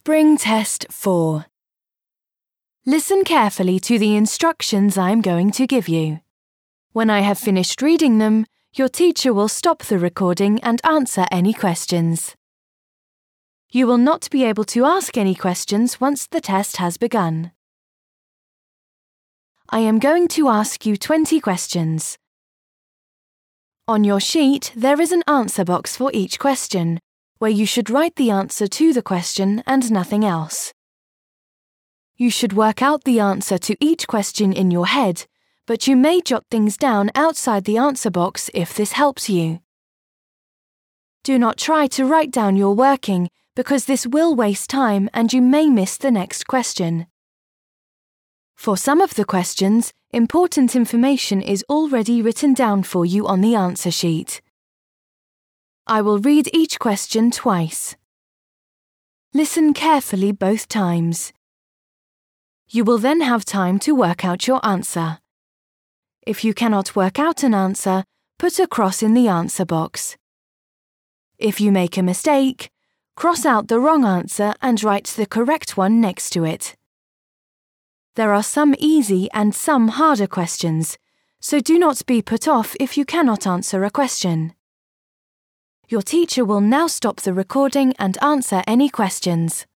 Spring Test 4. Listen carefully to the instructions I'm going to give you. When I have finished reading them, your teacher will stop the recording and answer any questions. You will not be able to ask any questions once the test has begun. I am going to ask you 20 questions. On your sheet, there is an answer box for each question, where you should write the answer to the question and nothing else. You should work out the answer to each question in your head, but you may jot things down outside the answer box if this helps you. Do not try to write down your working because this will waste time and you may miss the next question. For some of the questions, important information is already written down for you on the answer sheet. I will read each question twice. Listen carefully both times. You will then have time to work out your answer. If you cannot work out an answer, put a cross in the answer box. If you make a mistake, cross out the wrong answer and write the correct one next to it. There are some easy and some harder questions, so do not be put off if you cannot answer a question. Your teacher will now stop the recording and answer any questions.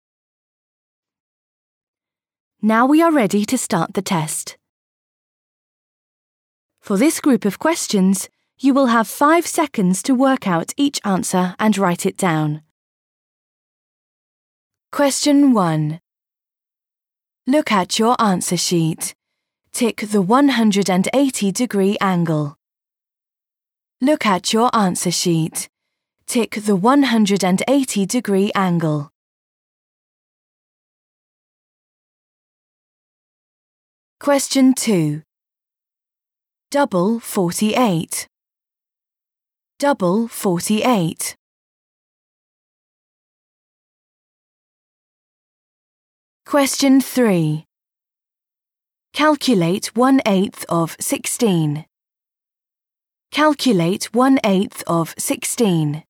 Now we are ready to start the test. For this group of questions, you will have 5 seconds to work out each answer and write it down. Question 1. Look at your answer sheet. Tick the 180-degree angle. Look at your answer sheet. Tick the 180-degree angle. Question 2. Double 48. Double 48. Question 3. Calculate 1/8 of 16. Calculate 1/8 of 16.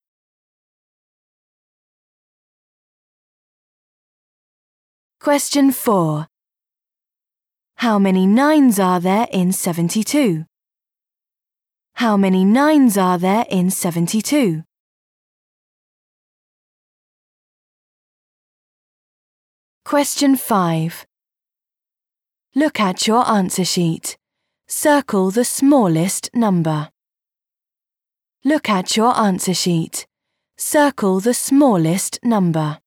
Question 4. How many 9s are there in 72? How many 9s are there in 72? Question 5. Look at your answer sheet. Circle the smallest number. Look at your answer sheet. Circle the smallest number.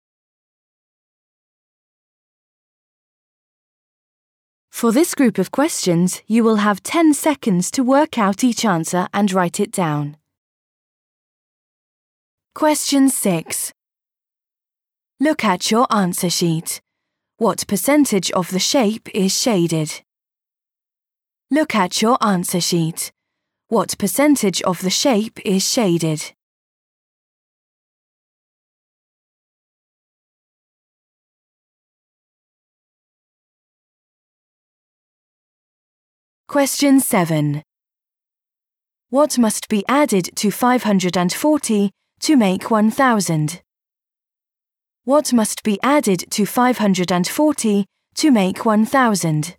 For this group of questions, you will have 10 seconds to work out each answer and write it down. Question 6. Look at your answer sheet. What percentage of the shape is shaded? Look at your answer sheet. What percentage of the shape is shaded? Question 7. What must be added to 540 to make 1000? What must be added to 540 to make 1000?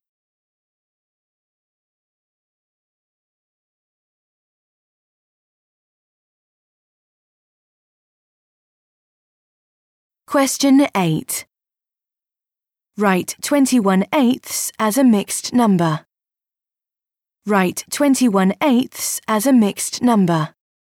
Question 8. Write 21/8 as a mixed number. Write 21/8 as a mixed number.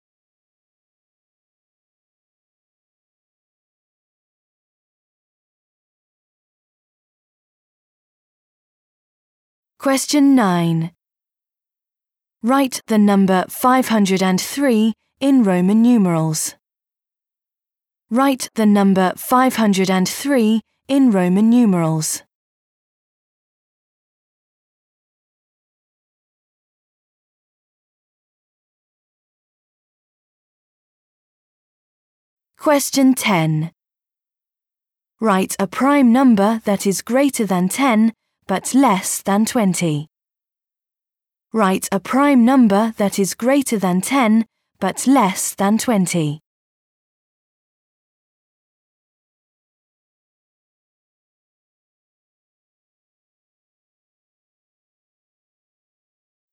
Question 9. Write the number 503 in Roman numerals. Write the number 503 in Roman numerals. Question 10. Write a prime number that is greater than 10 but less than 20. Write a prime number that is greater than 10 but less than 20.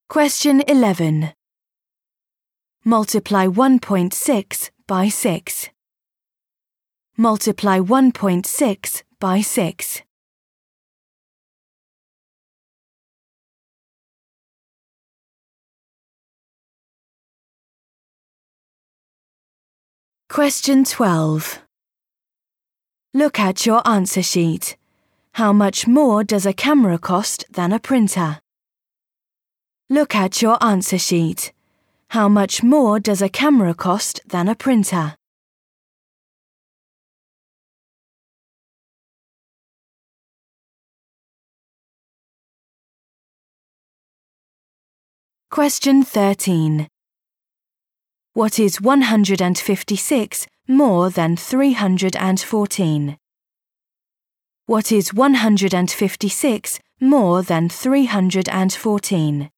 Question 11. Multiply 1.6 by 6. Multiply 1.6 by 6. Question 12. Look at your answer sheet. How much more does a camera cost than a printer? Look at your answer sheet. How much more does a camera cost than a printer? Question 13. What is 156 more than 314? What is 156 more than 314?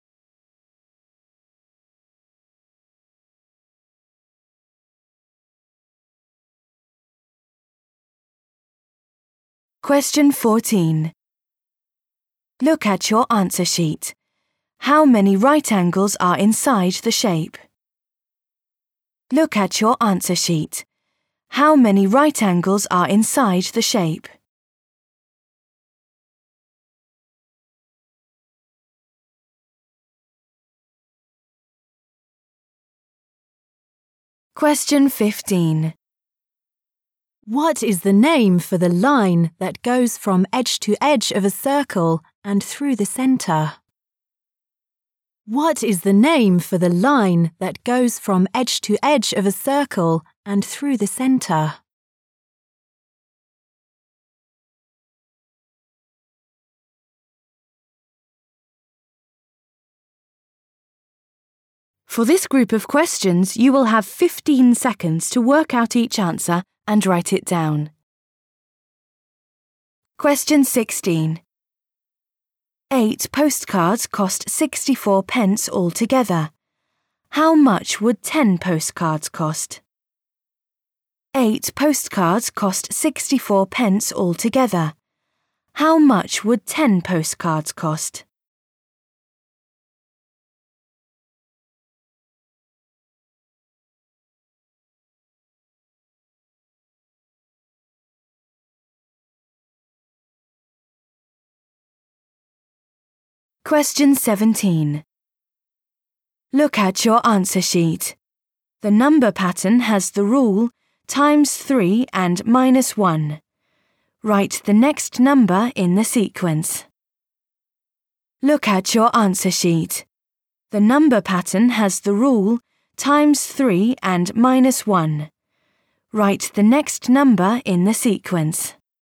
Question 14. Look at your answer sheet. How many right angles are inside the shape? Look at your answer sheet. How many right angles are inside the shape? Question 15. What is the name for the line that goes from edge to edge of a circle and through the centre? What is the name for the line that goes from edge to edge of a circle and through the centre? For this group of questions, you will have 15 seconds to work out each answer and write it down. Question 16. 8 postcards cost 64 pence altogether. How much would 10 postcards cost? 8 postcards cost 64 pence altogether. How much would 10 postcards cost? Question 17. Look at your answer sheet. The number pattern has the rule times 3 and minus 1. Write the next number in the sequence. Look at your answer sheet. The number pattern has the rule times 3 and minus 1. Write the next number in the sequence.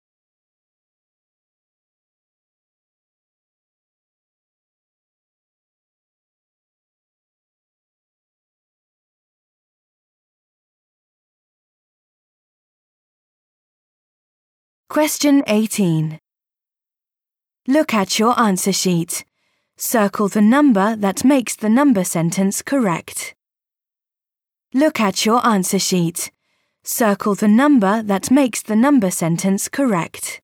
Question 18. Look at your answer sheet. Circle the number that makes the number sentence correct. Look at your answer sheet. Circle the number that makes the number sentence correct.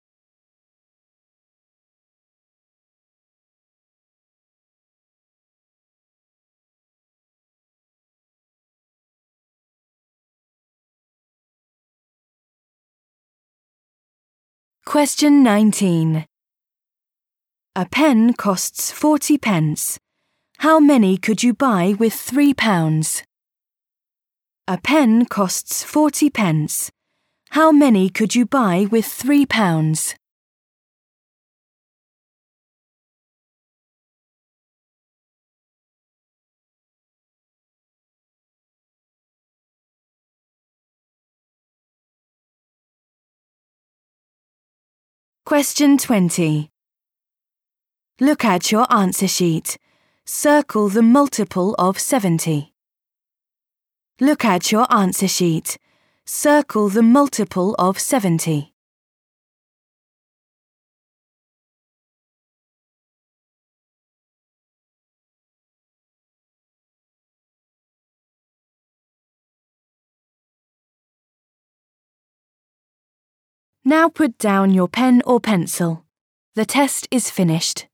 Question 19. A pen costs 40 pence. How many could you buy with £3? A pen costs 40 pence. How many could you buy with £3? Question 20. Look at your answer sheet. Circle the multiple of 70. Look at your answer sheet. Circle the multiple of 70. Now put down your pen or pencil. The test is finished.